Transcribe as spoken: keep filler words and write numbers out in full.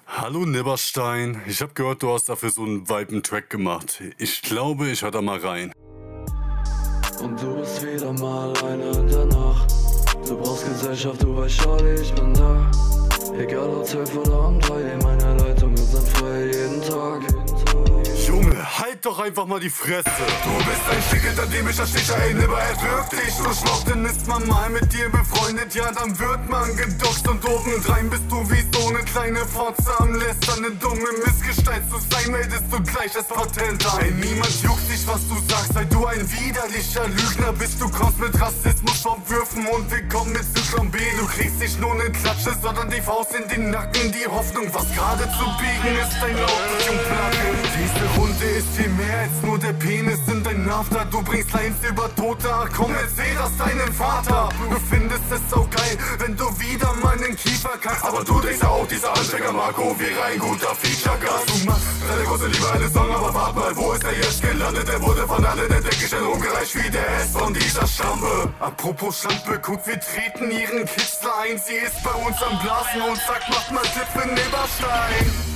Hallo Nibberstein, ich hab gehört, du hast dafür so einen Viben-Track gemacht. Ich glaube, ich hör da mal rein. Und du bist wieder mal alleine in der Nacht. Du brauchst Gesellschaft, du weißt, Charlie, ich bin da. Egal ob zwölf oder um drei, meine Leitungen sind frei jeden Tag. Junge, halt doch einfach mal die Fresse. Du bist ein stickelter dämischer Sticher, ey, Nibber, er wirkt dich so schwach. Denn ist man mal mit dir befreundet, ja dann wird man gedoxt. Und obendrein bist du wie so ne kleine Fotze am Lästern. Ne dumme Missgestalt zu sein, meldest du gleich das Patent an. Ey, niemand juckt dich, was du sagst, weil du ein widerlicher Lügner bist. Du kommst mit Rassismus Vorwürfen und willkommen mit Zyklon B. Du kriegst nicht nur ne Klatsche, sondern die Faust in den Nacken. Die Hoffnung, was gerade zu biegen ist, dein Laut und Placken. Diese Runde ist viel mehr als nur der Penis in dein After. Du bringst Lines über Tote, ach komm, erzähl das deinem Vater. Du findest es so geil, wenn du wieder meinen Kiefer kackst. Aber du denkst auch, dieser Ansteiger Marco wäre ein guter Feature-Gast. Du machst deine große Liebe eine Song, aber wart mal, wo ist er jetzt gelandet? Er wurde von allen der Deckgestell rumgereicht wie der S von dieser Schlampe. Apropos Schlampe, guck, wir treten ihren Kitzler ein. Sie ist bei uns am Blasen und sagt, macht mal Tipp für Nibberstein.